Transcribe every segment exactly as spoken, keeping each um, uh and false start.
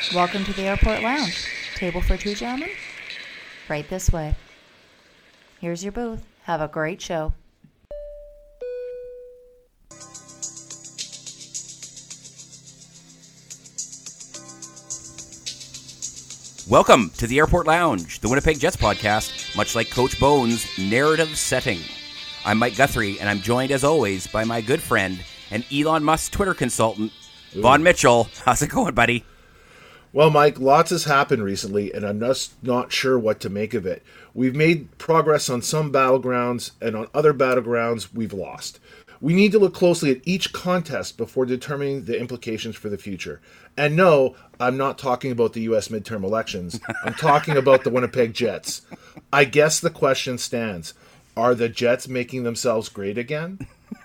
Welcome to the Airport Lounge. Table for two, gentlemen? Right this way. Here's your booth. Have a great show. Welcome to the Airport Lounge, the Winnipeg Jets podcast, much like Coach Bones' narrative setting. I'm Mike Guthrie, and I'm joined, as always, by my good friend and Elon Musk Twitter consultant, Ooh. Vaughn Mitchell. How's it going, buddy? Well, Mike, lots has happened recently, and I'm just not sure what to make of it. We've made progress on some battlegrounds, and on other battlegrounds, we've lost. We need to look closely at each contest before determining the implications for the future. And no, I'm not talking about the U S midterm elections. I'm talking about the Winnipeg Jets. I guess the question stands. Are the Jets making themselves great again?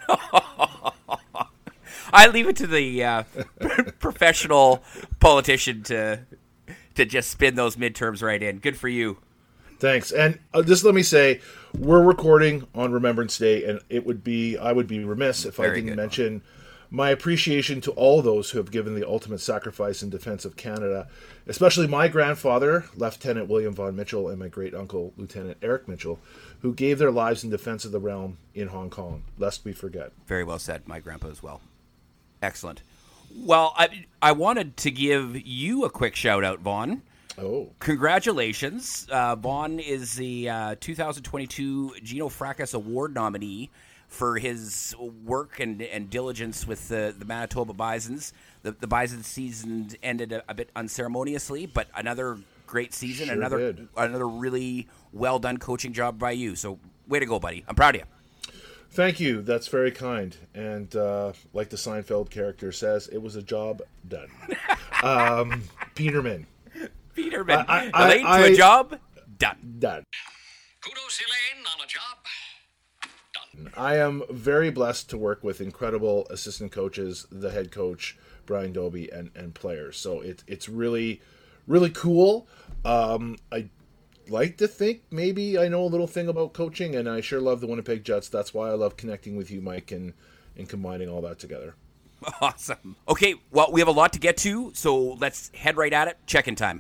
I leave it to the uh, professional politician to to just spin those midterms right in. Good for you. Thanks. And uh, just let me say, we're recording on Remembrance Day, and it would be I would be remiss if Very I didn't good. mention my appreciation to all those who have given the ultimate sacrifice in defense of Canada, especially my grandfather, Lieutenant William Vaughan Mitchell, and my great-uncle, Lieutenant Eric Mitchell, who gave their lives in defense of the realm in Hong Kong, lest we forget. Very well said. My grandpa as well. Excellent. Well, I, I wanted to give you a quick shout-out, Vaughn. Oh. Congratulations. Uh, Vaughn is the uh, two thousand twenty-two Gino Fracas Award nominee for his work and, and diligence with the, the Manitoba Bisons. The, the Bison season ended a, a bit unceremoniously, but another great season, sure another did. another really well-done coaching job by you. So way to go, buddy. I'm proud of you. Thank you. That's very kind. And uh, like the Seinfeld character says, it was a job done. um, Peterman. Peterman. I, I, Elaine I, to I, a job? Done. Done. Kudos, Elaine, on a job. Done. I am very blessed to work with incredible assistant coaches, the head coach, Brian Dobie, and, and players. So it, it's really, really cool. Um, I like to think maybe I know a little thing about coaching, and I sure love the Winnipeg Jets. That's why I love connecting with you, Mike, and, and combining all that together. Awesome. Okay, well, we have a lot to get to, so let's head right at it. Check-in time.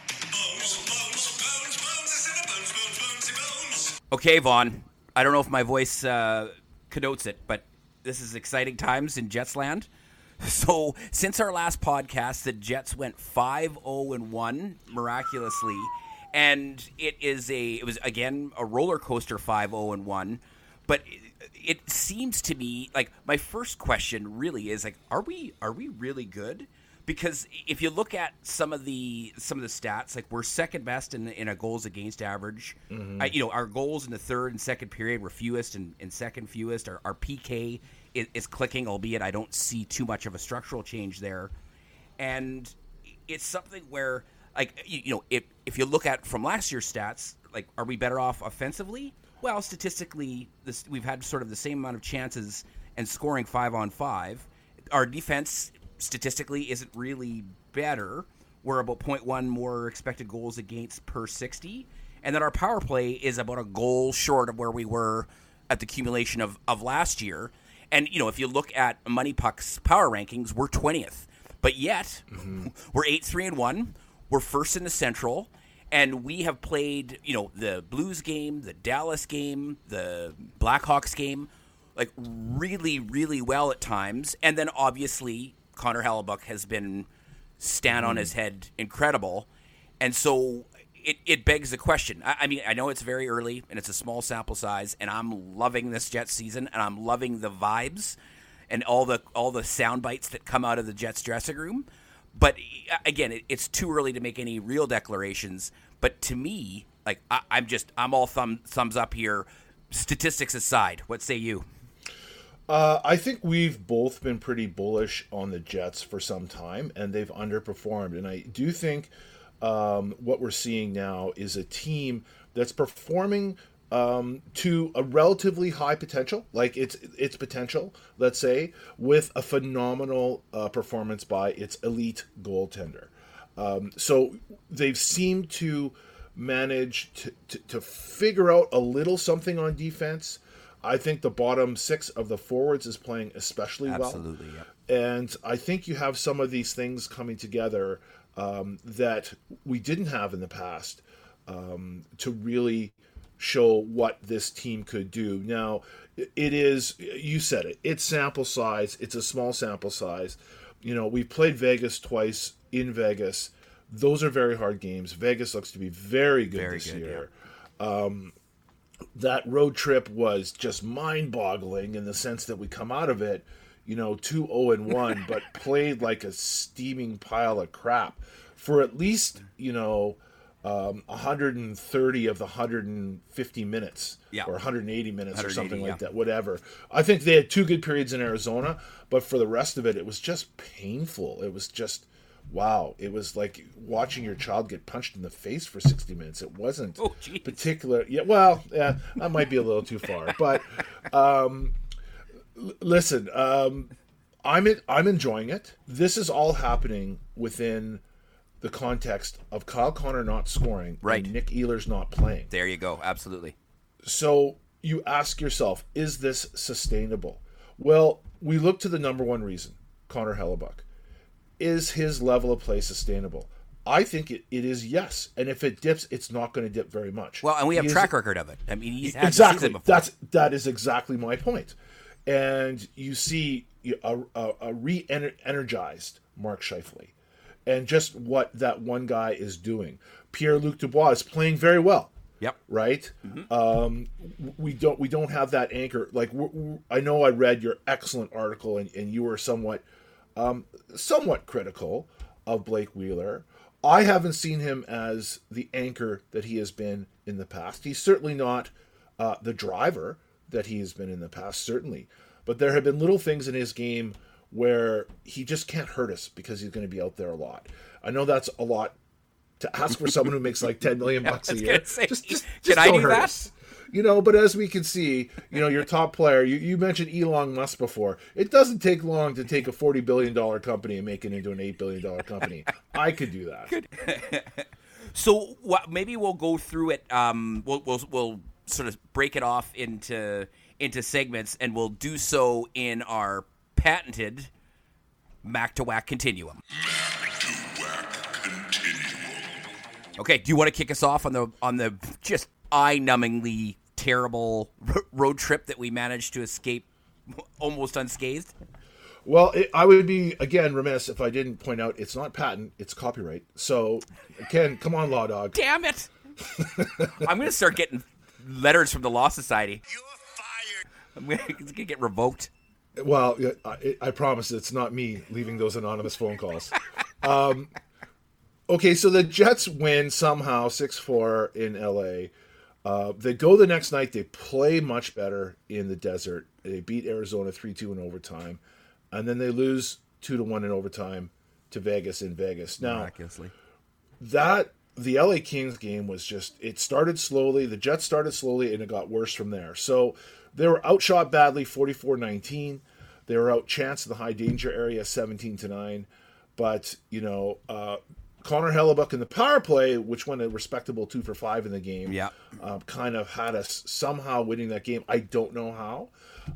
Okay, Vaughn, I don't know if my voice uh, connotes it, but this is exciting times in Jets land. So, since our last podcast, the Jets went five oh and one miraculously, and it is a it was again a roller coaster five oh and one, but it, it seems to me like my first question really is like, are we are we really good? Because if you look at some of the some of the stats, like we're second best in in a goals against average. Mm-hmm. Uh, you know, our goals in the third and second period were fewest and, and second fewest. Our, our P K is, is clicking, albeit I don't see too much of a structural change there. And it's something where, like, you, you know, if if you look at from last year's stats, like, are we better off offensively? Well, statistically, this we've had sort of the same amount of chances and scoring five on five. Our defense statistically isn't really better. We're about point one more expected goals against per sixty. And then our power play is about a goal short of where we were at the accumulation of, of last year. And, you know, if you look at Money Puck's power rankings, we're twentieth. But yet, mm-hmm. we're eight three and one. We're first in the Central. And we have played, you know, the Blues game, the Dallas game, the Blackhawks game, like really, really well at times. And then obviously Connor Hellebuck has been stand on his head incredible. And so it, it begs the question. I, I mean, I know it's very early and it's a small sample size, and I'm loving this Jets season, and I'm loving the vibes and all the all the sound bites that come out of the Jets dressing room. But again, it, it's too early to make any real declarations. But to me, like I, I'm just I'm all thumb, thumbs up here. Statistics aside, what say you? Uh, I think we've both been pretty bullish on the Jets for some time, and they've underperformed. And I do think um, what we're seeing now is a team that's performing um, to a relatively high potential, like its its potential, let's say, with a phenomenal uh, performance by its elite goaltender. Um, so they've seemed to manage to, to, to figure out a little something on defense. I think the bottom six of the forwards is playing especially Absolutely, well. Yeah. And I think you have some of these things coming together um, that we didn't have in the past um, to really show what this team could do. Now, it is, you said it, it's sample size. It's a small sample size. You know, we've played Vegas twice in Vegas. Those are very hard games. Vegas looks to be very good Very this good, year. Yeah. Um, that road trip was just mind-boggling in the sense that we come out of it, you know, two oh and one, but played like a steaming pile of crap for at least, you know, um, one hundred thirty of the one hundred fifty minutes, yeah. or one hundred eighty minutes or something like yeah. that, whatever. I think they had two good periods in Arizona, but for the rest of it, it was just painful. It was just, wow. It was like watching your child get punched in the face for sixty minutes. It wasn't oh, particular. Yeah, well, yeah, that might be a little too far, but um, l- listen, um, I'm in, I'm enjoying it. This is all happening within the context of Kyle Connor not scoring, right, and Nick Ehlers not playing. There you go. Absolutely. So you ask yourself, is this sustainable? Well, we look to the number one reason, Connor Hellebuyck. Is his level of play sustainable? I think it, it is, yes. And if it dips, it's not going to dip very much. Well, and we have he track is, record of it. I mean, he's had exactly. before. That's that is exactly my point. And you see a, a, a re-energized Mark Scheifele, and just what that one guy is doing. Pierre-Luc Dubois is playing very well. Yep. Right. Mm-hmm. Um, we don't we don't have that anchor. Like we're, we're, I know I read your excellent article, and, and you were somewhat um, somewhat critical of Blake Wheeler. I haven't seen him as the anchor that he has been in the past. He's certainly not uh, the driver that he has been in the past, certainly. But there have been little things in his game where he just can't hurt us because he's going to be out there a lot. I know that's a lot to ask for someone who makes like ten million bucks a year. Say, just, just, can just I don't do hurt that? us. You know, but as we can see, you know, your top player, you, you mentioned Elon Musk before. It doesn't take long to take a forty billion dollars company and make it into an eight billion dollars company. I could do that. So what, maybe we'll go through it. Um, we'll, we'll we'll sort of break it off into into segments, and we'll do so in our patented Mac to Whack Continuum. Mac to Whack Continuum. Okay, do you want to kick us off on the on the just eye-numbingly terrible r- road trip that we managed to escape almost unscathed? Well, it, I would be, again, remiss if I didn't point out it's not patent, it's copyright. So, Ken, come on, Law Dog. Damn it! I'm going to start getting letters from the Law Society. You're fired. I'm going to get revoked. Well, I, I promise it's not me leaving those anonymous phone calls. Um, okay, so the Jets win somehow six four in L A. Uh, they go the next night. They play much better in the desert. They beat Arizona three two in overtime. And then they lose two to one in overtime to Vegas in Vegas. Now, miraculously, that the L A Kings game was just, it started slowly. The Jets started slowly, and it got worse from there. So they were outshot badly, forty-four nineteen. They were outchanced in the high danger area, seventeen to nine. But, you know, uh, Connor Hellebuyck in the power play, which went a respectable two for five in the game, yeah, uh, kind of had us somehow winning that game. I don't know how.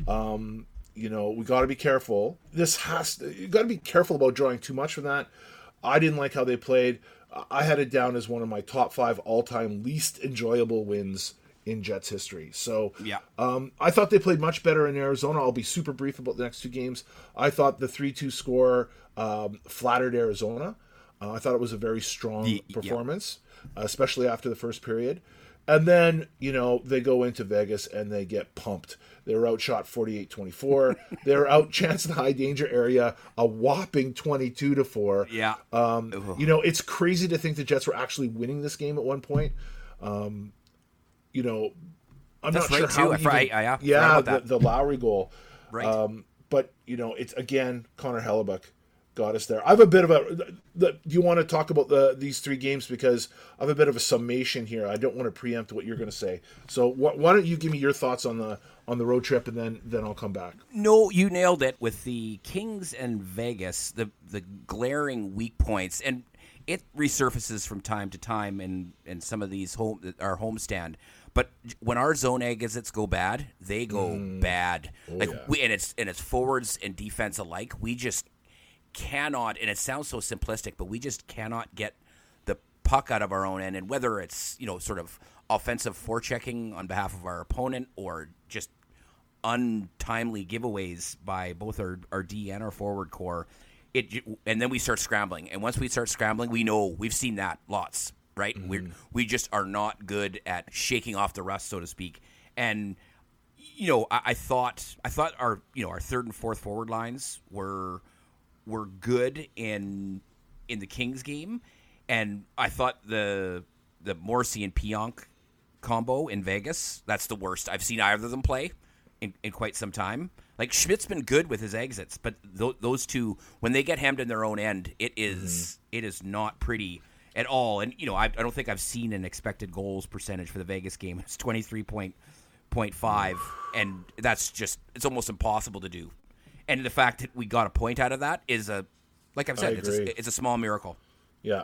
Um, you know, we got to be careful. This has to, you got to be careful about drawing too much from that. I didn't like how they played. I had it down as one of my top five all-time least enjoyable wins in Jets history. So yeah, um, I thought they played much better in Arizona. I'll be super brief about the next two games. I thought the three two score um, flattered Arizona. Uh, I thought it was a very strong the, performance, yeah. especially after the first period. And then, you know, they go into Vegas and they get pumped. They were outshot forty-eight twenty-four. They were outchanced in the high danger area, a whopping twenty-two to four. Yeah. Um, you know, it's crazy to think the Jets were actually winning this game at one point. Um, you know, I'm That's not right sure too. how I even, fr- I, I, I yeah, the, the Lowry goal. Right. Um, but, you know, it's, again, Connor Hellebuyck got us there. I have a bit of a. The, do you want to talk about the these three games, because I have a bit of a summation here. I don't want to preempt what you're going to say. So wh- why don't you give me your thoughts on the on the road trip, and then then I'll come back. No, you nailed it with the Kings and Vegas. The the glaring weak points, and it resurfaces from time to time in in some of these home our homestand. But when our zone exits go bad, they go mm. bad. Oh, like yeah. we and it's and it's forwards and defense alike. We just cannot, and it sounds so simplistic, but we just cannot get the puck out of our own end. And whether it's, you know, sort of offensive forechecking on behalf of our opponent or just untimely giveaways by both our, our D and our forward core, it and then we start scrambling. And once we start scrambling, we know we've seen that lots, right? Mm-hmm. We we just are not good at shaking off the rust, so to speak. And you know, I, I thought I thought our you know our third and fourth forward lines were were good in in the Kings game, and I thought the the Morrissey and Pionk combo in Vegas, that's the worst I've seen either of them play in, in quite some time. Like Schmidt's been good with his exits, but th- those two, when they get hemmed in their own end, it is mm-hmm. it is not pretty at all. And you know, I, I don't think I've seen an expected goals percentage for the Vegas game. It's twenty-three point five, and that's just it's almost impossible to do. And the fact that we got a point out of that is a, like I've said, it's a, it's a small miracle. Yeah.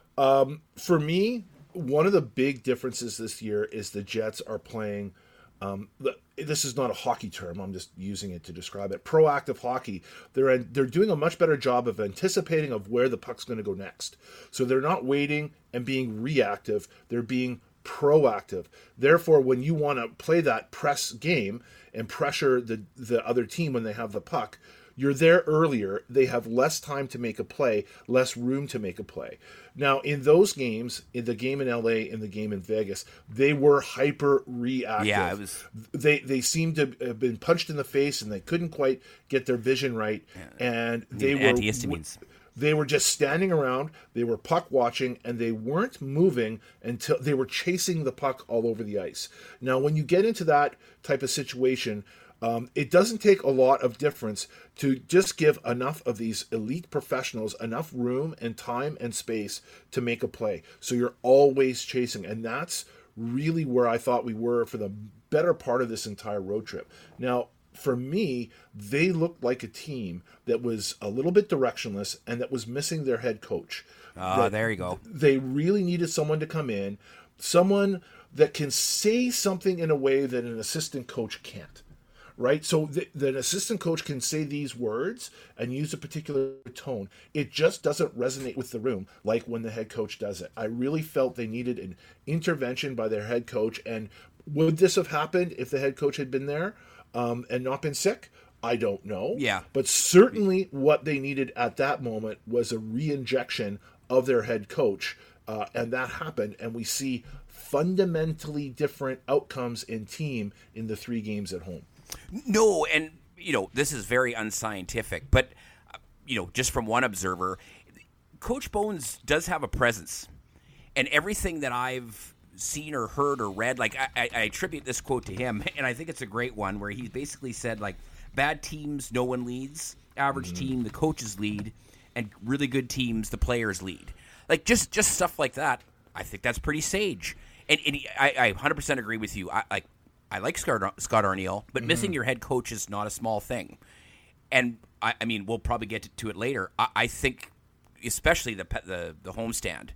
Um, for me, one of the big differences this year is the Jets are playing. Um, this is not a hockey term. I'm just using it to describe it. Proactive hockey. They're they're doing a much better job of anticipating of where the puck's going to go next. So they're not waiting and being reactive. They're being proactive. Therefore, when you want to play that press game and pressure the the other team when they have the puck, you're there earlier. They have less time to make a play, less room to make a play. Now, in those games, in the game in L A, in the game in Vegas, they were hyper reactive. Yeah, it was. They they seemed to have been punched in the face, and they couldn't quite get their vision right. Yeah. And they were antihistamines. They were just standing around. They were puck watching, and they weren't moving until they were chasing the puck all over the ice. Now, when you get into that type of situation, Um, it doesn't take a lot of difference to just give enough of these elite professionals enough room and time and space to make a play. So you're always chasing. And that's really where I thought we were for the better part of this entire road trip. Now, for me, they looked like a team that was a little bit directionless and that was missing their head coach. Ah, uh, there you go. They really needed someone to come in, someone that can say something in a way that an assistant coach can't. Right? So the, the assistant coach can say these words and use a particular tone. It just doesn't resonate with the room like when the head coach does it. I really felt they needed an intervention by their head coach. And would this have happened if the head coach had been there um, and not been sick? I don't know. Yeah. But certainly what they needed at that moment was a re-injection of their head coach. Uh, and that happened. And we see fundamentally different outcomes in team in the three games at home. No, and, you know, this is very unscientific, but, you know, just from one observer, Coach Bones does have a presence. And everything that I've seen or heard or read, like, I, I attribute this quote to him, and I think it's a great one, where he basically said, like, bad teams, no one leads. Average mm-hmm. team, the coaches lead. And really good teams, the players lead. Like, just, just stuff like that, I think that's pretty sage. And, and he, I, I one hundred percent agree with you. I like. I like Scott, Scott Arniel, but mm-hmm. missing your head coach is not a small thing. And, I, I mean, we'll probably get to, to it later. I, I think, especially the, the the homestand,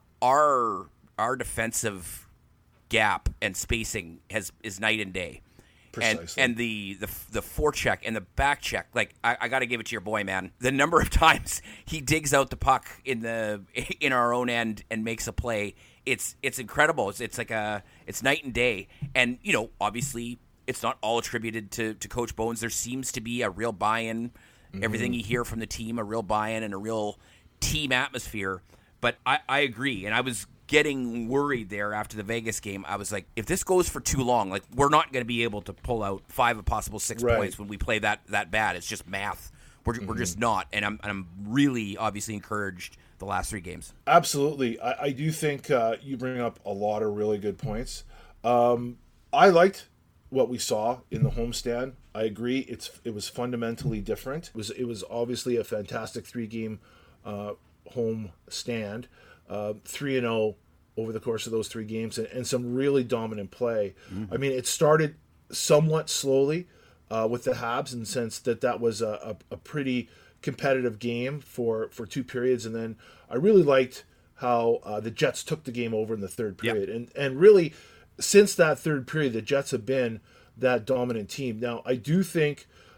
our our defensive gap and spacing has is night and day. Precisely. And, and the, the the forecheck and the back check, like, I, I got to give it to your boy, man. The number of times he digs out the puck in the in our own end and makes a play, It's it's incredible. It's it's like a it's night and day, and you know obviously it's not all attributed to, to Coach Bones. There seems to be a real buy-in. Mm-hmm. Everything you hear from the team, a real buy-in and a real team atmosphere. But I, I agree, and I was getting worried there after the Vegas game. I was like, if this goes for too long, like we're not going to be able to pull out five of possible six right. points when we play that that bad. It's just math. We're mm-hmm. we're just not, and I'm I'm really obviously encouraged the last three games. Absolutely. I, I do think uh, you bring up a lot of really good points. Um, I liked what we saw in the homestand. I agree. It's it was fundamentally different. It was it was obviously a fantastic three game uh, home stand, uh, three and zero over the course of those three games, and, and some really dominant play. Mm-hmm. I mean, it started somewhat slowly uh, with the Habs, in the sense that that was a, a, a pretty competitive game for, for two periods, and then I really liked how uh, the Jets took the game over in the third period. Yep. And and really, since that third period, the Jets have been that dominant team. Now, I do think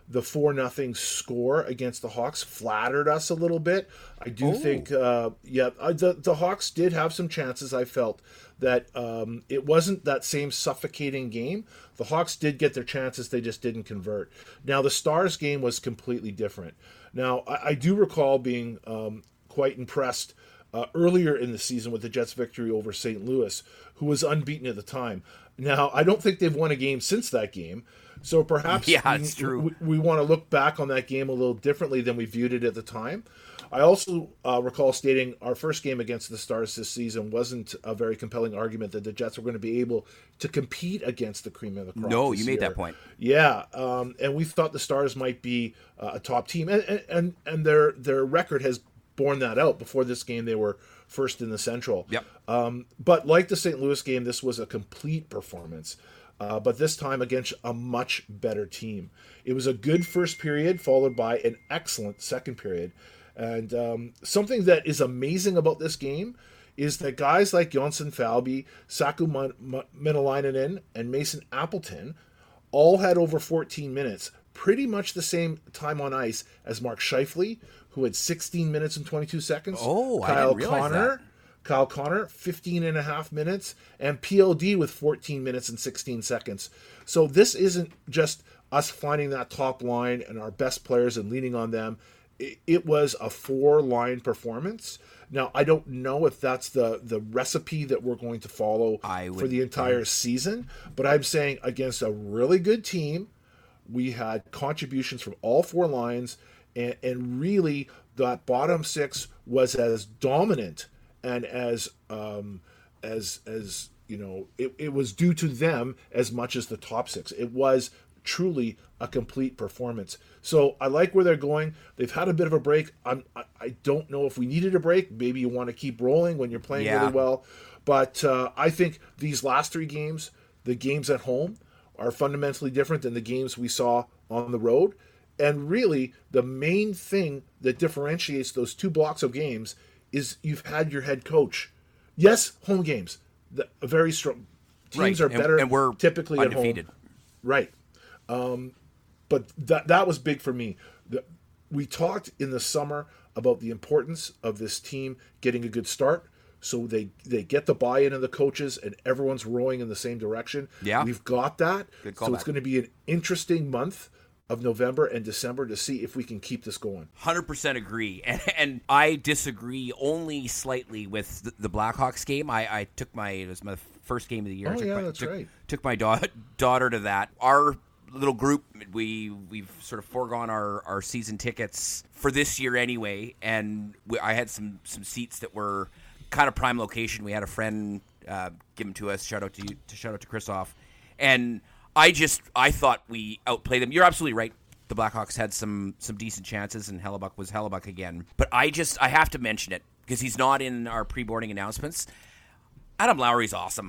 the four nothing score against the Hawks flattered us a little bit. I do Oh. think, uh, yeah, uh, the, the Hawks did have some chances. I felt that um, it wasn't that same suffocating game. The Hawks did get their chances, they just didn't convert. Now, the Stars game was completely different. Now, I, I do recall being um, quite impressed uh, earlier in the season with the Jets' victory over Saint Louis, who was unbeaten at the time. Now, I don't think they've won a game since that game. So perhaps Yeah, we, it's true. we, we want to look back on that game a little differently than we viewed it at the time. I also uh, recall stating our first game against the Stars this season wasn't a very compelling argument that the Jets were going to be able to compete against the cream of the crop. No, this you made year. that point. Yeah, um, and we thought the Stars might be uh, a top team, and and and, and their their record has borne that out. Before this game, they were first in the Central. Yep. Um, but like the Saint Louis game, this was a complete performance. Uh, but this time against a much better team. It was a good first period, followed by an excellent second period. And um, something that is amazing about this game is that guys like Jonsson Falby, Saku Menelainen, and Mason Appleton all had over fourteen minutes, pretty much the same time on ice as Mark Scheifele, who had sixteen minutes and twenty-two seconds. Oh, I Kyle didn't realize Connor, that. Kyle Connor, fifteen and a half minutes, and P L D with fourteen minutes and sixteen seconds. So this isn't just us finding that top line and our best players and leaning on them. It, it was a four-line performance. Now, I don't know if that's the, the recipe that we're going to follow I for would- the entire season, but I'm saying against a really good team, we had contributions from all four lines, and, and really that bottom six was as dominant and as um, as as you know, it, it was due to them as much as the top six. It was truly a complete performance. So I like where they're going. They've had a bit of a break. I'm, I I don't know if we needed a break. Maybe you want to keep rolling when you're playing Yeah. really well. But uh, I think these last three games, the games at home, are fundamentally different than the games we saw on the road. And really, the main thing that differentiates those two blocks of games is you've had your head coach. Yes, home games. The, a very strong teams Right, are and- better and we're typically undefeated. at home. Right. Um, but that that was big for me. The, we talked in the summer about the importance of this team getting a good start, so they they get the buy-in of the coaches and everyone's rowing in the same direction. Yeah. We've got that. Good so it's callback. going to be an interesting month of November and December to see if we can keep this going. one hundred percent agree. And, and I disagree only slightly with the, the Blackhawks game. I, I took my, it was my first game of the year. Oh, took yeah, my, that's took, right. Took my da- daughter to that. Our little group, we, we've sort of foregone our, our season tickets for this year anyway. And we, I had some, some seats that were kind of prime location. We had a friend uh, give them to us. Shout out to you, to shout out to Christoph. And I just I thought we outplayed them. You're absolutely right. The Blackhawks had some some decent chances, and Hellebuck was Hellebuck again. But I just I have to mention it because he's not in our pre-boarding announcements. Adam Lowry's awesome.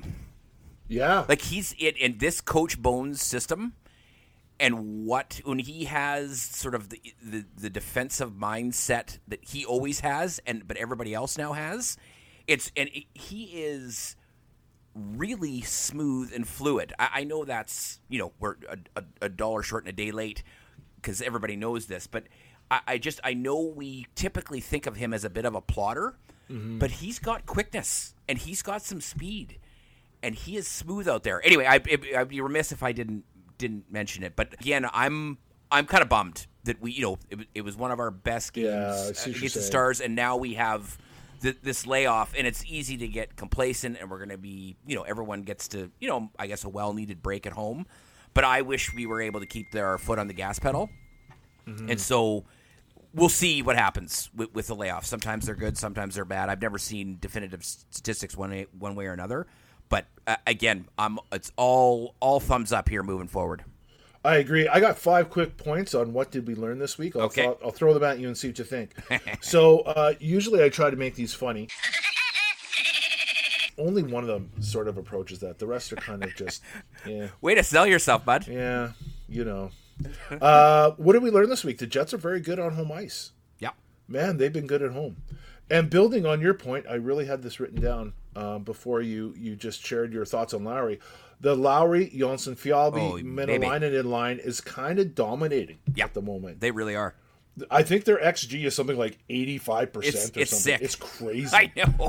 Yeah. Like he's in, in this Coach Bones system, and what when he has sort of the, the the defensive mindset that he always has, and but everybody else now has. It's and it, he is really smooth and fluid. I, I know that's, you know, we're a, a, a dollar short and a day late because everybody knows this, but I, I just, I know we typically think of him as a bit of a plotter, Mm-hmm. but he's got quickness and he's got some speed and he is smooth out there. Anyway, I, it, I'd be remiss if I didn't, didn't mention it, but again, I'm, I'm kind of bummed that we, you know, it, it was one of our best games Yeah, I see uh, what you're against the saying. Stars, and now we have th- this layoff, and it's easy to get complacent, and we're going to be, you know, everyone gets to, you know, I guess a well-needed break at home. But I wish we were able to keep their, our foot on the gas pedal. Mm-hmm. And so we'll see what happens with, with the layoff. Sometimes they're good, sometimes they're bad. I've never seen definitive statistics one way, one way or another. But uh, again, I'm, it's all all thumbs up here moving forward. I agree. I got five quick points on what did we learn this week. I'll, Okay. I'll, I'll throw them at you and see what you think. So uh, usually I try to make these funny. Only one of them sort of approaches that. The rest are kind of just, yeah, Way to sell yourself, bud. yeah, you know. Uh, what did we learn this week? The Jets are very good on home ice. Yeah. Man, they've been good at home. And building on your point, I really had this written down. um, before you you just shared your thoughts on Lowry. The Lowry, Jonsson, Oh, Fjallby, maybe. Menelainen in line is kind of dominating Yeah. at the moment. They really are. I think their X G is something like eighty-five percent It's, or it's something. sick. It's crazy. I know.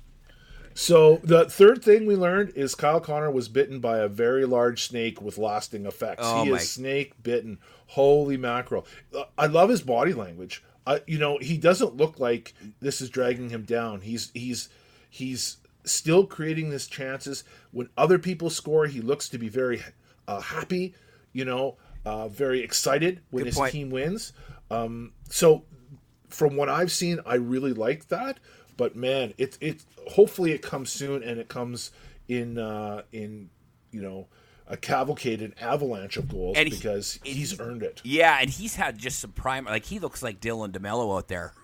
So the third thing we learned is Kyle Connor was bitten by a very large snake with lasting effects. Oh, he my- is snake bitten. Holy mackerel! Uh, I love his body language. Uh, you know, he doesn't look like this is dragging him down. He's he's he's still creating his chances. When other people score, he looks to be very uh, happy. You know, uh, very excited when Good his point. team wins. Um, so from what I've seen, I really like that. But man, it it hopefully it comes soon, and it comes in uh, in you know a cavalcade, an avalanche of goals And he- because he's earned it. Yeah, and he's had just some prime. Like he looks like Dylan DeMello out there.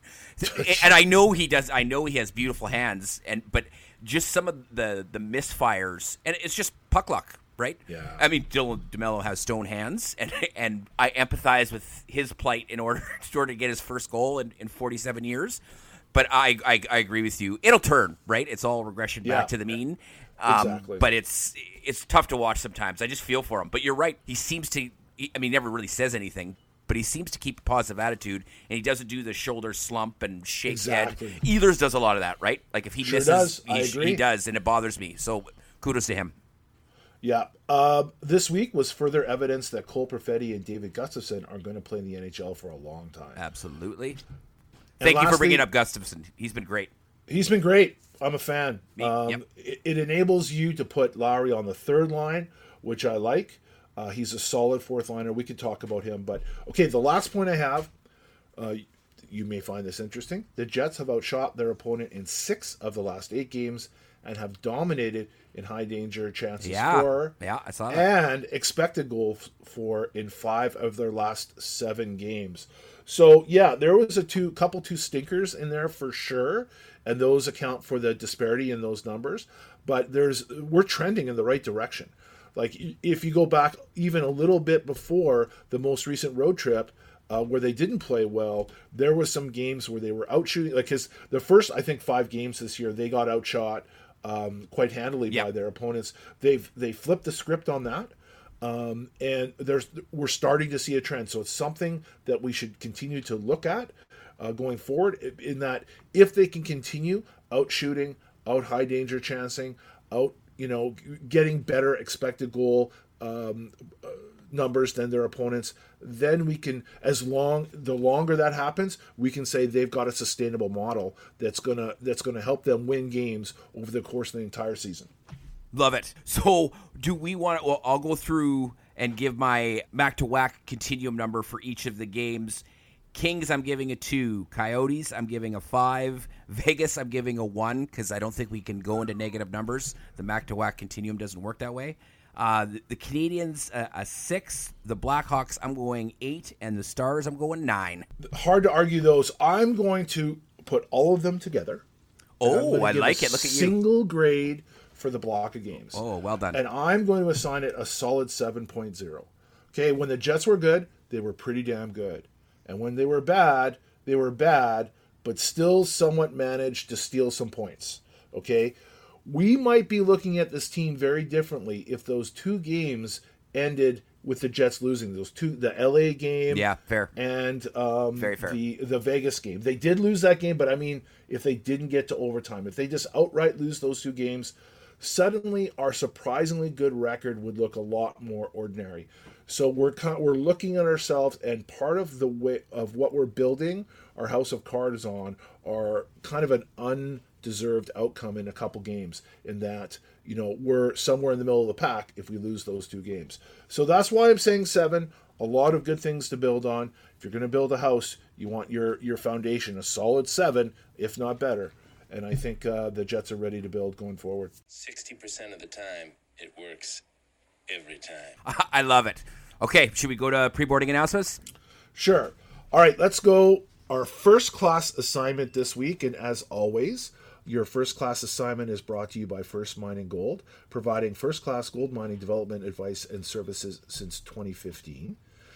And I know he does. I know he has beautiful hands, and but just some of the the misfires, and it's just puck luck, right? Yeah. I mean, Dylan DeMello has stone hands, and and I empathize with his plight in order in order to get his first goal in, in forty-seven years. But I, I I agree with you. It'll turn, right? It's all regression Yeah. back to the mean. Um, Exactly. But it's it's tough to watch sometimes. I just feel for him. But you're right. He seems to. He, I mean, he never really says anything, but he seems to keep a positive attitude, and he doesn't do the shoulder slump and shake Exactly. head. Ehlers does a lot of that, right? Like if he Sure misses, does. he, I sh- agree. he does, and it bothers me. So kudos to him. Yeah. Uh, this week was further evidence that Cole Perfetti and David Gustafson are going to play in the N H L for a long time. Absolutely. And Thank you for lastly- bringing up Gustafson. He's been great. He's been great. I'm a fan. Me- Um, yep. it, it enables you to put Lowry on the third line, which I like. Uh, he's a solid fourth liner. We could talk about him. But, okay, the last point I have, uh, you may find this interesting. The Jets have outshot their opponent in six of the last eight games and have dominated in high danger chances Yeah. for Yeah, I saw that. and expected goal f- for in five of their last seven games. So yeah, there was a two couple two stinkers in there for sure, and those account for the disparity in those numbers. But there's we're trending in the right direction. Like if you go back even a little bit before the most recent road trip, uh, where they didn't play well, there was some games where they were outshooting. Like his the first I think five games this year, they got outshot um, quite handily Yeah. by their opponents. They've they flipped the script on that. Um, and there's we're starting to see a trend, so it's something that we should continue to look at uh, going forward. In that, if they can continue out shooting, out high danger chancing, out you know getting better expected goal um, uh, numbers than their opponents, then we can, as long the longer that happens, we can say they've got a sustainable model that's gonna that's gonna help them win games over the course of the entire season. Love it. So, do we want to? Well, I'll go through and give my Mac to Whack continuum number for each of the games. Kings, I'm giving a two. Coyotes, I'm giving a five. Vegas, I'm giving a one because I don't think we can go into negative numbers. The Mac to Whack continuum doesn't work that way. Uh, the, the Canadians, uh, a six. The Blackhawks, I'm going eight. And the Stars, I'm going nine. Hard to argue those. I'm going to put all of them together. I'm Oh, gonna I give like a it. Look at you. Single grade for the block of games. Oh, well done. And I'm going to assign it a solid seven point oh. Okay, when the Jets were good, they were pretty damn good. And when they were bad, they were bad, but still somewhat managed to steal some points. Okay? We might be looking at this team very differently if those two games ended with the Jets losing. Those two, the L A game, Yeah, fair. and um, Very fair. the the Vegas game. They did lose that game, but I mean, if they didn't get to overtime, if they just outright lose those two games, suddenly our surprisingly good record would look a lot more ordinary. So we're kind we're looking at ourselves, and part of the way of what we're building our house of cards on are kind of an undeserved outcome in a couple games. In that, you know, we're somewhere in the middle of the pack if we lose those two games. So that's why I'm saying seven. A lot of good things to build on. If you're going to build a house, you want your your foundation a solid seven, if not better. And I think uh, the Jets are ready to build going forward. sixty percent of the time, it works every time. I love it. Okay, should we go to pre-boarding announcements? Sure. All right, let's go. Our first class assignment this week, and as always, your first class assignment is brought to you by First Mining Gold, providing first class gold mining development advice and services since twenty fifteen.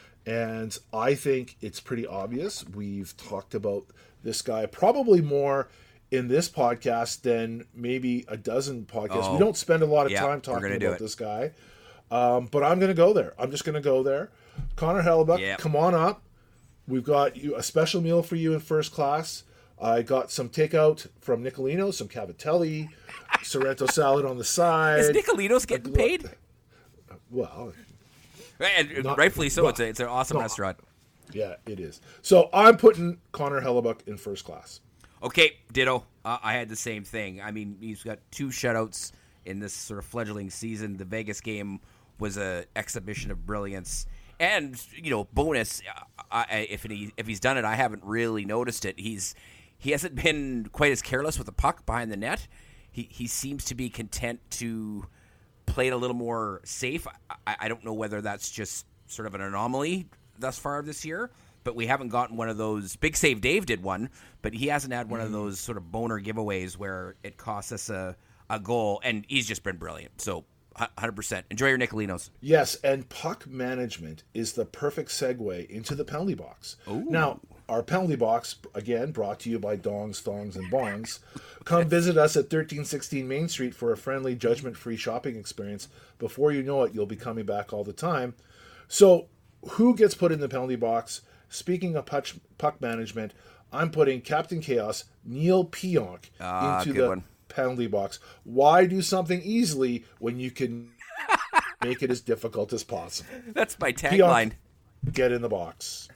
And I think it's pretty obvious. We've talked about this guy probably more in this podcast than maybe a dozen podcasts. Oh. We don't spend a lot of Yeah, time we're talking gonna do about it. this guy. Um, but I'm going to go there. I'm just going to go there. Connor Hellebuck, Yeah. come on up. We've got you a special meal for you in first class. I got some takeout from Nicolino, some cavatelli, Sorrento salad on the side. Is Nicolino's getting paid? Well, And Not- rightfully so. well, it's, a, it's an awesome no. restaurant. yeah, it is. So I'm putting Connor Hellebuck in first class. Okay, ditto. Uh, I had the same thing. I mean, he's got two shutouts in this sort of fledgling season. The Vegas game was a exhibition of brilliance. And, you know, bonus, I, I, if he, if he's done it, I haven't really noticed it. He's He hasn't been quite as careless with the puck behind the net. He, he seems to be content to play it a little more safe. I, I don't know whether that's just sort of an anomaly thus far this year, but we haven't gotten one of those. Big Save Dave did one, but he hasn't had one of those sort of boner giveaways where it costs us a, a goal, and he's just been brilliant. So one hundred percent. Enjoy your Nicolinos. Yes, and puck management is the perfect segue into the penalty box. Now, our penalty box, again, brought to you by Dongs, Thongs, and Bongs. Come visit us at thirteen sixteen Main Street for a friendly, judgment-free shopping experience. Before you know it, you'll be coming back all the time. So, who gets put in the penalty box? Speaking of puck, puck management, I'm putting Captain Chaos, Neil Pionk, Ah, into good the one. penalty box. Why do something easily when you can make it as difficult as possible? That's my Pionk, tagline. get in the box.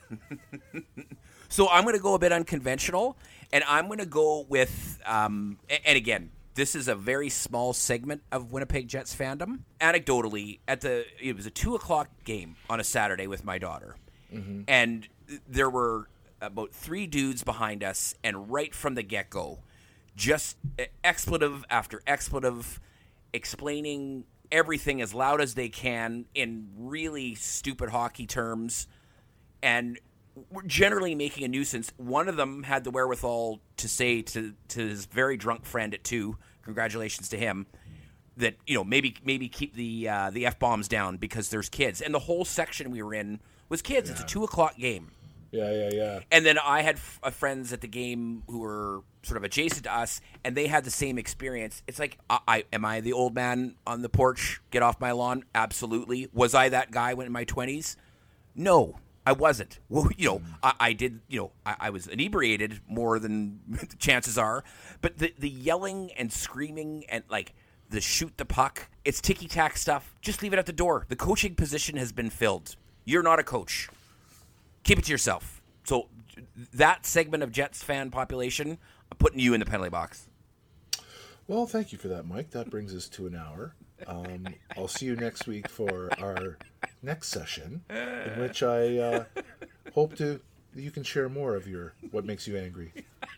So I'm going to go a bit unconventional, and I'm going to go with, um, a- and again, this is a very small segment of Winnipeg Jets fandom. Anecdotally, at the it was a two o'clock game on a Saturday with my daughter, and there were about three dudes behind us, and right from the get-go, just expletive after expletive, explaining everything as loud as they can in really stupid hockey terms, and we're generally making a nuisance. One of them had the wherewithal to say to, to his very drunk friend at two, congratulations to him, that, you know, maybe maybe keep the uh, the F-bombs down because there's kids. And the whole section we were in was kids. Yeah. It's a two o'clock game. Yeah, yeah, yeah. And then I had f- uh, friends at the game who were sort of adjacent to us, and they had the same experience. It's like, I, I am I the old man on the porch? Get off my lawn? Absolutely. Was I that guy when in my twenties? No, I wasn't. Well, you know, I, I did. You know, I, I was inebriated more than the chances are. But the the yelling and screaming and like the shoot the puck, it's ticky tack stuff. Just leave it at the door. The coaching position has been filled. You're not a coach. Keep it to yourself. So that segment of Jets fan population, I'm putting you in the penalty box. Well, thank you for that, Mike. That brings us to an hour. Um, I'll see you next week for our next session, in which I uh, hope to you can share more of your what makes you angry.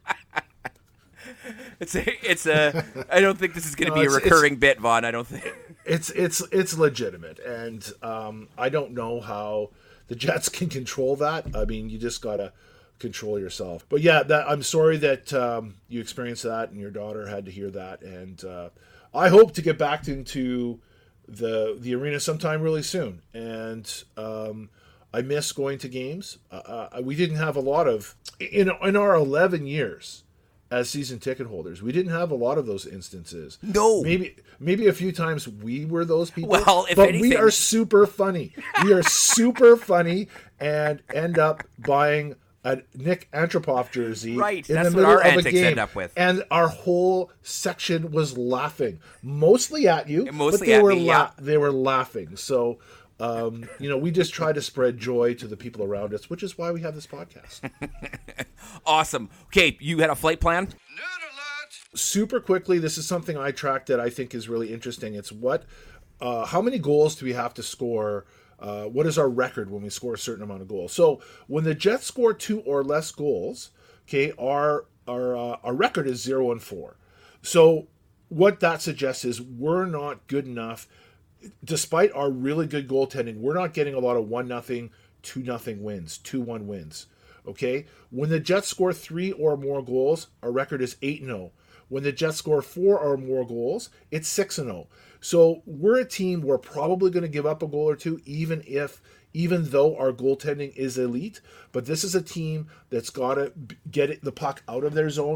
It's a, it's a. I don't think this is going to No, be a it's- recurring bit, Vaughn. I don't think. It's it's it's legitimate, and um, I don't know how the Jets can control that. I mean, you just gotta control yourself. But yeah, that I'm sorry that um, you experienced that, and your daughter had to hear that. And uh, I hope to get back into the the arena sometime really soon. And um, I miss going to games. Uh, uh, we didn't have a lot of in in our eleven years as season ticket holders. We didn't have a lot of those instances. No. Maybe maybe a few times we were those people. Well, if but anything- we are super funny. We are super funny and end up buying a Nick Antropov jersey Right, in that's the what middle our of a antics game. end up with. And our whole section was laughing. Mostly at you, Mostly but they at were me, yeah. they were laughing. So um, you know, we just try to spread joy to the people around us, which is why we have this podcast. Awesome. Okay, you had a flight plan? Nerd alert! Super quickly, this is something I tracked that I think is really interesting. It's what, uh, how many goals do we have to score? Uh, what is our record when we score a certain amount of goals? So when the Jets score two or less goals, okay, our our uh, our record is zero and four. So what that suggests is we're not good enough, despite our really good goaltending. We're not getting a lot of one nothing, two nothing wins, two one wins. Okay, when the Jets score three or more goals, our record is eight and zero. When the Jets score four or more goals, it's six and zero. So we're a team we're probably going to give up a goal or two, even if, even though our goaltending is elite. But this is a team that's got to get it, the puck out of their zone,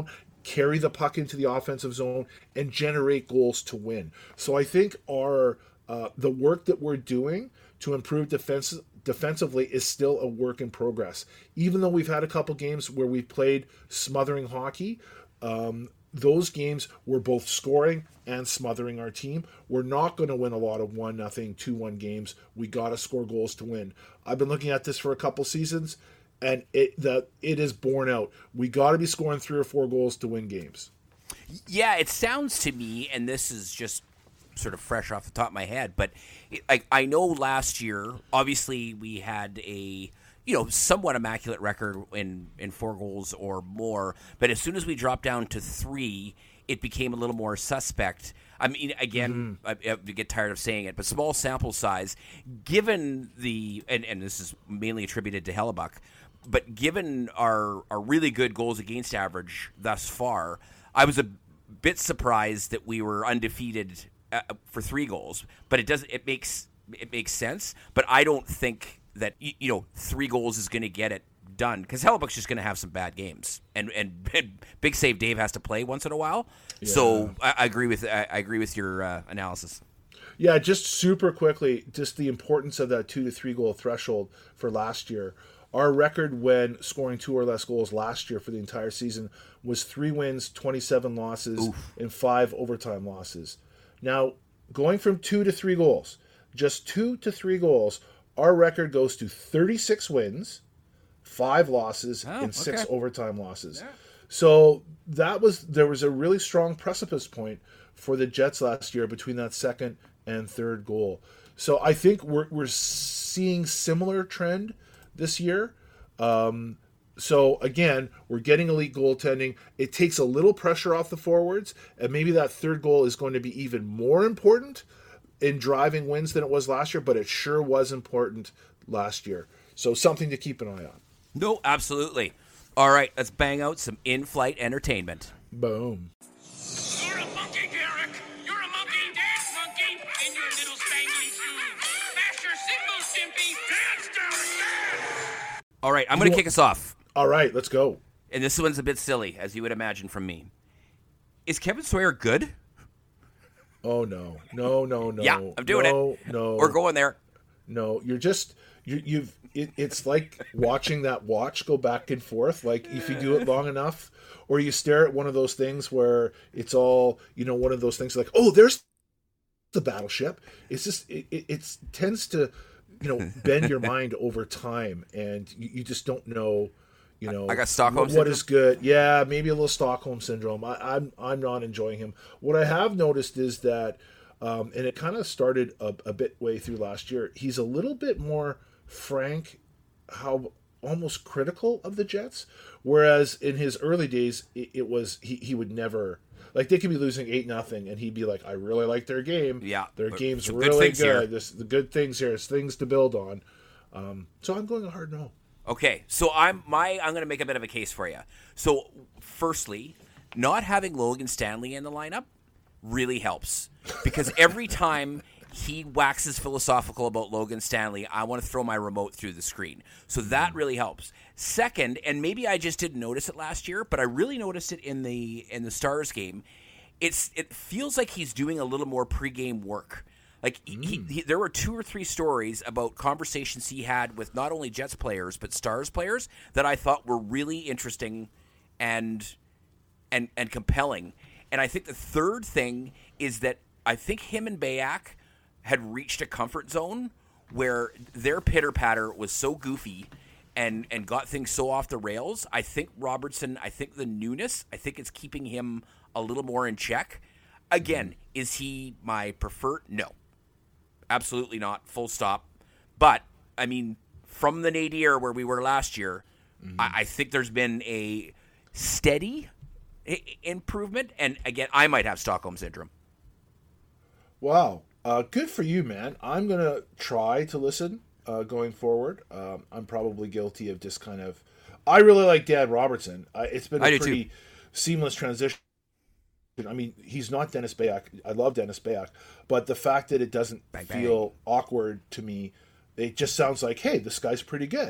carry the puck into the offensive zone, and generate goals to win. So I think our uh, the work that we're doing to improve defense defensively is still a work in progress. Even though we've had a couple games where we've played smothering hockey, um, those games were both scoring and smothering our team. We're not going to win a lot of one nothing, two one games. We got to score goals to win. I've been looking at this for a couple seasons, and it the it is borne out. We got to be scoring three or four goals to win games. Yeah, it sounds to me, and this is just sort of fresh off the top of my head, but I, I know last year, obviously, we had a you know somewhat immaculate record in, in four goals or more, but as soon as we dropped down to three, it became a little more suspect. I mean, again, mm-hmm. I, I get tired of saying it, but small sample size, given the, and, and this is mainly attributed to Hellebuck, but given our, our really good goals against average thus far, I was a bit surprised that we were undefeated uh, for three goals. But it does it makes it makes sense. But I don't think that you know three goals is going to get it done, because Hellebuck's just going to have some bad games, and, and and Big Save Dave has to play once in a while. Yeah. So I, I agree with I, I agree with your uh, analysis. Yeah, just super quickly, just the importance of that two to three goal threshold for last year. Our record when scoring two or less goals last year for the entire season was three wins, twenty-seven losses, Oof. and five overtime losses. Now, going from two to three goals, just two to three goals, our record goes to thirty-six wins, five losses, oh, and six okay. overtime losses. Yeah. So that was there was a really strong precipice point for the Jets last year between that second and third goal. So I think we're we're seeing similar trend this year. Um, so again, we're getting elite goaltending. It takes a little pressure off the forwards, and maybe that third goal is going to be even more important in driving wins than it was last year, but it sure was important last year. So something to keep an eye on. No, absolutely. All right, let's bang out some in-flight entertainment. Boom. You're a monkey, Derek. You're a monkey, dance monkey, in your little spangly shoes. Smash your cymbals, Stimpy. Dance, Derek, dance. All right, I'm going to kick us off. All right, let's go. And this one's a bit silly, as you would imagine from me. Is Kevin Sawyer good? Oh, no. No, no, no. Yeah, I'm doing no, it. No, We're going there. No, you're just... You, you've it, it's like watching that watch go back and forth. Like if you do it long enough, or you stare at one of those things where it's all you know, one of those things like, oh, there's the battleship. It's just it, it it's, tends to you know bend your mind over time, and you, you just don't know. You know, I got Stockholm what, syndrome. What is good? Yeah, maybe a little Stockholm syndrome. I, I'm I'm not enjoying him. What I have noticed is that, um, and it kind of started a, a bit way through last year. He's a little bit more frank, how almost critical of the Jets, whereas in his early days it, it was he, he would never like they could be losing eight nothing and he'd be like, I really like their game. Yeah, their game's good really good. Here. This the good things here. It's things to build on. Um, so I'm going a hard no. Okay, so I'm my I'm going to make a bit of a case for you. So firstly, not having Logan Stanley in the lineup really helps, because every time he waxes philosophical about Logan Stanley, I want to throw my remote through the screen. So that really helps. Second, and maybe I just didn't notice it last year, but I really noticed it in the in the Stars game. It's it feels like he's doing a little more pregame work. Like mm. he, he, there were two or three stories about conversations he had with not only Jets players but Stars players that I thought were really interesting and and and compelling. And I think the third thing is that I think him and Bayak had reached a comfort zone where their pitter-patter was so goofy and, and got things so off the rails. I think Robertson, I think the newness, I think it's keeping him a little more in check. Again, is he my preferred? No. Absolutely not. Full stop. But, I mean, from the nadir where we were last year, mm-hmm. I, I think there's been a steady I- improvement. And, again, I might have Stockholm Syndrome. Wow. Uh, good for you, man. I'm going to try to listen uh, going forward. Um, I'm probably guilty of just kind of... I really like Dan Robertson. Uh, it's been a pretty too. seamless transition. I mean, he's not Dennis Bayak. I love Dennis Bayak. But the fact that it doesn't bang, feel bang. awkward to me, it just sounds like, hey, this guy's pretty good.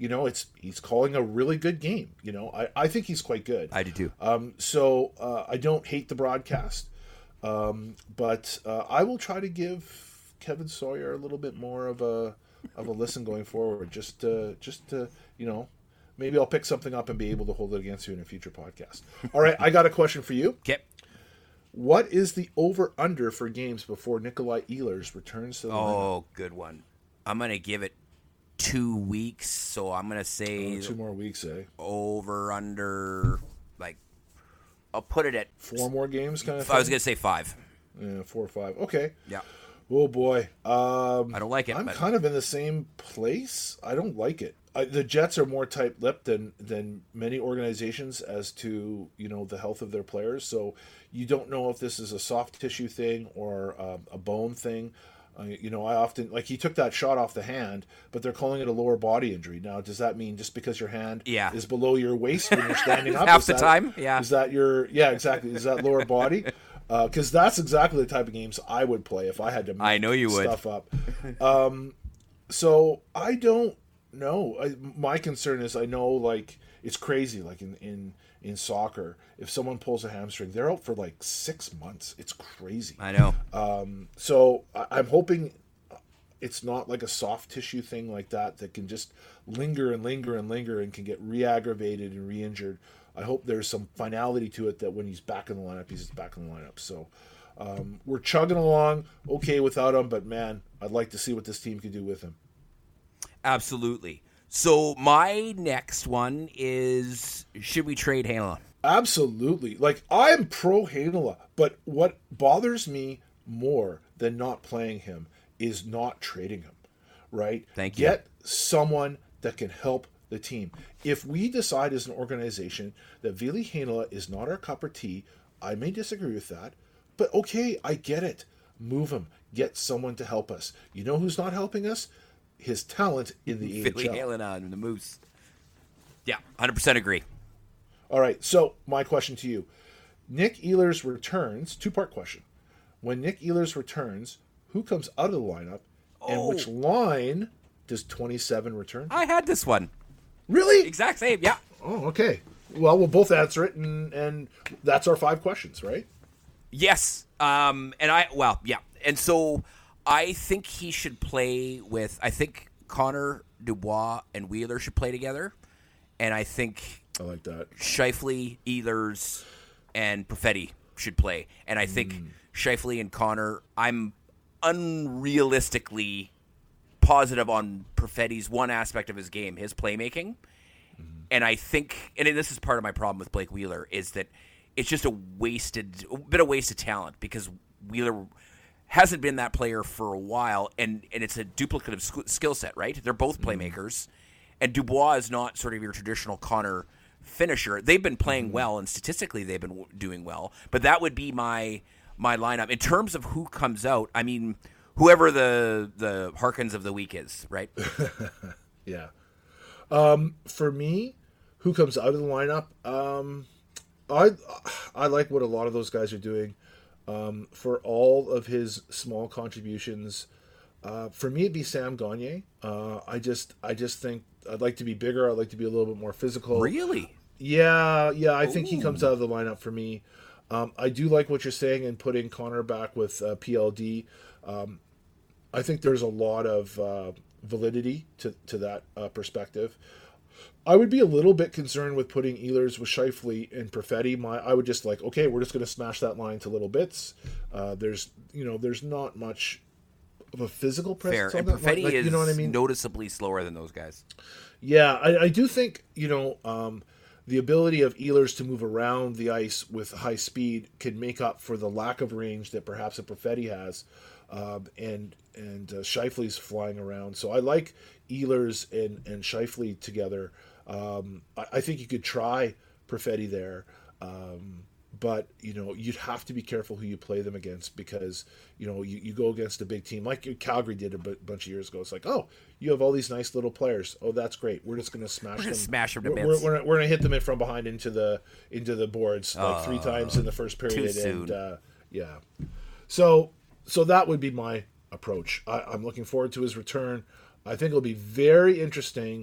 you know, it's he's calling a really good game. You know, I, I think he's quite good. I do too. Um, so uh, I don't hate the broadcast, um, but uh, I will try to give Kevin Sawyer a little bit more of a of a listen going forward. Just to, just to, you know, maybe I'll pick something up and be able to hold it against you in a future podcast. All right, I got a question for you. Okay. What is the over under for games before Nikolai Ehlers returns to the lineup? Oh, good one. I'm gonna give it two weeks, so I'm gonna say Oh, two more weeks, eh? over under like I'll put it at Four more games, kind of thing? I was gonna say five. Yeah, four or five. Okay. Yeah. Oh, boy. Um, I don't like it. I'm but kind of in the same place. I don't like it. I, the Jets are more tight-lipped than than many organizations as to, you know, the health of their players. So you don't know if this is a soft tissue thing or uh, a bone thing. Uh, you know, I often, like, he took that shot off the hand, but they're calling it a lower body injury. Now, does that mean just because your hand Yeah. is below your waist when you're standing up? Half is the that- time, yeah. Is that your, yeah, exactly. Is that lower body? Because uh, that's exactly the type of games I would play if I had to make I know you would. stuff up. Um, so I don't know. I, my concern is I know, like, it's crazy, like in, in, in soccer, if someone pulls a hamstring, they're out for like six months. It's crazy. I know. Um, so I, I'm hoping it's not like a soft tissue thing like that that can just linger and linger and linger and can get re-aggravated and re-injured. I hope there's some finality to it that when he's back in the lineup, he's just back in the lineup. So um, we're chugging along okay without him, but man, I'd like to see what this team can do with him. Absolutely. So my next one is: should we trade Halen? Absolutely. Like, I'm pro Heinola, but what bothers me more than not playing him is not trading him, right? Thank you. Get someone that can help the team. If we decide as an organization that Ville Heinola is not our cup of tea, I may disagree with that, but okay, I get it. Move him. Get someone to help us. You know who's not helping us? His talent in the A H L. Philly Halen on the Moose. Yeah, one hundred percent agree. All right, so my question to you. Nick Ehlers returns, two-part question. When Nick Ehlers returns, who comes out of the lineup, and Oh. which line does twenty-seven return? I had this one. Really? Exact same. Yeah. Oh, okay. Well, we'll both answer it, and, and that's our five questions, right? Yes. Um, and I, well, yeah. And so I think he should play with, I think Connor, Dubois, and Wheeler should play together. And I think I like that. Scheifele, Ehlers, and Perfetti should play. And I think mm. Scheifele and Connor, I'm unrealistically positive on Perfetti's one aspect of his game, his playmaking. Mm-hmm. And I think, and this is part of my problem with Blake Wheeler, is that it's just a wasted, a bit of wasted talent because Wheeler hasn't been that player for a while, and, and it's a duplicative sk- skill set, right? They're both playmakers, mm-hmm. and Dubois is not sort of your traditional Connor finisher. They've been playing mm-hmm. well, and statistically they've been w- doing well, but that would be my my lineup. In terms of who comes out, I mean, whoever the, the Harkins of the week is, right? Yeah. Um, for me, who comes out of the lineup, um, I I like what a lot of those guys are doing. Um, for all of his small contributions, uh, for me it'd be Sam Gagner. Uh, I just I just think I'd like to be bigger. I'd like to be a little bit more physical. Really? Yeah, yeah. I think Ooh. he comes out of the lineup for me. Um, I do like what you're saying and putting Connor back with uh, P L D. Um, I think there's a lot of uh, validity to to that uh, perspective. I would be a little bit concerned with putting Ehlers with Scheifele and Perfetti. My, I would just like, okay, we're just going to smash that line to little bits. Uh, there's, you know, there's not much of a physical presence Fair. on And that line. Perfetti Like, is you know what I mean? noticeably slower than those guys. Yeah, I, I do think, you know, um, the ability of Ehlers to move around the ice with high speed can make up for the lack of range that perhaps a Perfetti has. Um, and and uh, Scheifele's flying around. So I like Ehlers and, and Scheifele together. Um, I, I think you could try Perfetti there. Um, but, you know, you'd have to be careful who you play them against because, you know, you, you go against a big team like Calgary did a b- bunch of years ago. It's like, oh, you have all these nice little players. Oh, that's great. We're just going to smash We're them. gonna smash them to we're, bits. We're, we're, we're going to hit them in from behind into the into the boards like Oh, three times in the first period. too soon. And, uh, yeah. So, so that would be my approach. I, I'm looking forward to his return. I think it'll be very interesting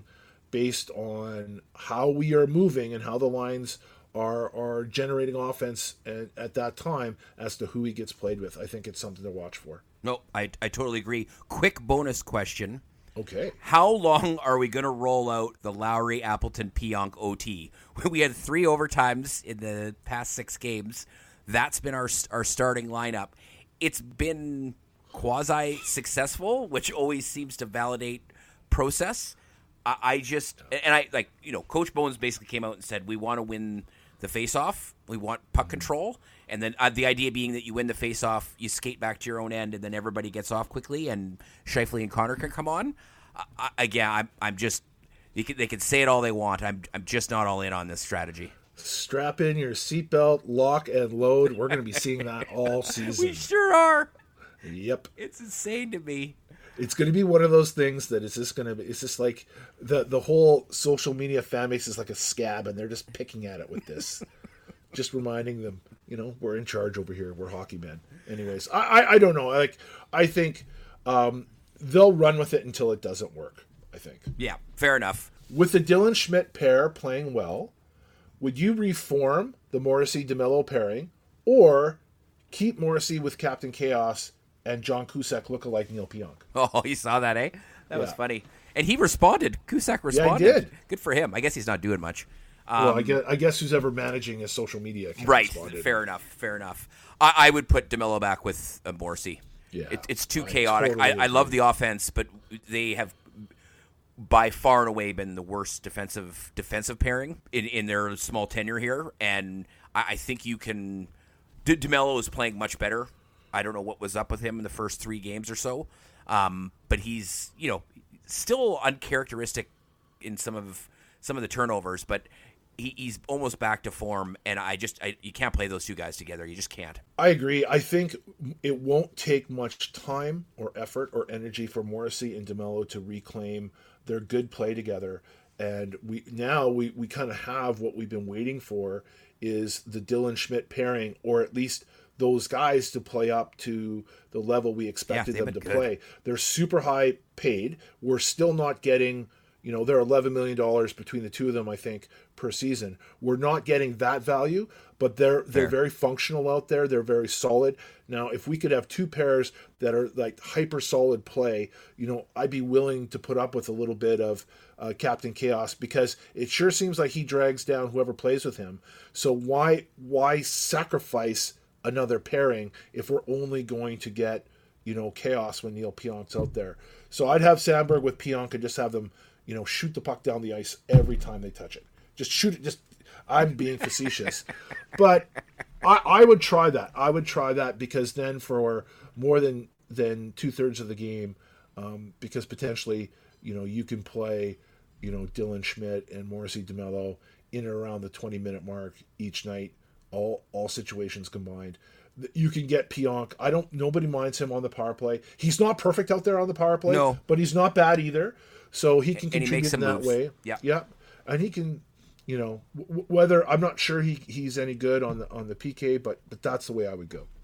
based on how we are moving and how the lines are are generating offense at, at that time as to who he gets played with. I think it's something to watch for. No, I, I totally agree. Quick bonus question. Okay. How long are we going to roll out the Lowry, Appleton, Pionk O T? We had three overtimes in the past six games. That's been our our starting lineup. It's been quasi-successful, which always seems to validate process. I, I just, and I, like, you know, Coach Bones basically came out and said, we want to win the face-off. We want puck control. And then uh, the idea being that you win the face-off, you skate back to your own end, and then everybody gets off quickly, and Scheifele and Connor can come on. Uh, again, I'm, I'm just, you can, they can say it all they want. I'm, I'm just not all in on this strategy. Strap in your seatbelt, lock and load. We're going to be seeing that all season. We sure are. Yep. It's insane to me. It's going to be one of those things that it's just going to be, it's just like the, the whole social media fan base is like a scab, and they're just picking at it with this. Just reminding them, you know, we're in charge over here. We're hockey men. Anyways, I, I, I don't know. Like, I think um, they'll run with it until it doesn't work, I think. Yeah, fair enough. With the Dylan Schmidt pair playing well, would you reform the Morrissey-DeMello pairing or keep Morrissey with Captain Chaos and John Cusack lookalike Neil Pionk? Oh, you saw that, eh? That Yeah. was funny. And he responded. Cusack responded. Yeah, he did. Good for him. I guess he's not doing much. Um, Well, I guess, I guess who's ever managing his social media account right. responded. Fair enough. Fair enough. I, I would put DeMello back with uh, Morrissey. Yeah, It, it's too I chaotic. totally I, I love agree. the offense, but they have by far and away been the worst defensive defensive pairing in, in their small tenure here. And I, I think you can. De- DeMello is playing much better. I don't know what was up with him in the first three games or so, um, but he's you know still uncharacteristic in some of some of the turnovers, but he, he's almost back to form. And I just I, you can't play those two guys together. You just can't. I agree. I think it won't take much time or effort or energy for Morrissey and DeMello to reclaim their good play together. And we now we, we kind of have what we've been waiting for is the Dylan Schmidt pairing, or at least those guys to play up to the level we expected they've them to been good. play. They're super high paid. We're still not getting, you know, they're eleven million dollars between the two of them, I think, per season. We're not getting that value, but they're they're Fair. very functional out there. They're very solid. Now, if we could have two pairs that are like hyper solid play, you know, I'd be willing to put up with a little bit of uh, Captain Chaos, because it sure seems like he drags down whoever plays with him. So why why sacrifice another pairing if we're only going to get, you know, Chaos when Neil Pionk's out there? So I'd have Sandberg with Pionk and just have them, you know, shoot the puck down the ice every time they touch it. Just shoot it. Just, I'm being facetious, but I, I would try that. I would try that, because then for more than than two thirds of the game, um, because potentially, you know, you can play, you know, Dylan Schmidt and Morrissey DeMello in and around the twenty minute mark each night, all all situations combined. You can get Pionk. I don't. Nobody minds him on the power play. He's not perfect out there on the power play, No. but he's not bad either. So he can And he contribute makes in some that moves. way. Yeah. yeah, and he can, you know, w- whether I'm not sure he he's any good on the on the P K, but but that's the way I would go.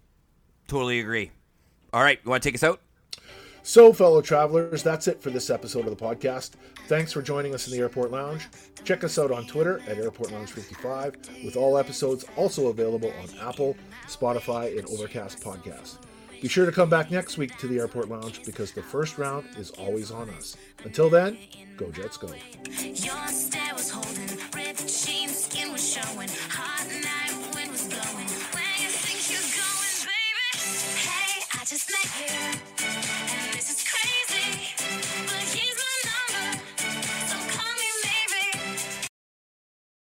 Totally agree. All right, you want to take us out? So, fellow travelers, that's it for this episode of the podcast. Thanks for joining us in the Airport Lounge. Check us out on Twitter at Airport Lounge fifty-five, with all episodes also available on Apple, Spotify, and Overcast podcasts. Be sure to come back next week to the Airport Lounge, because the first round is always on us. Until then, go Jets go. Your stare was holding, ripped jeans, skin was showing, heart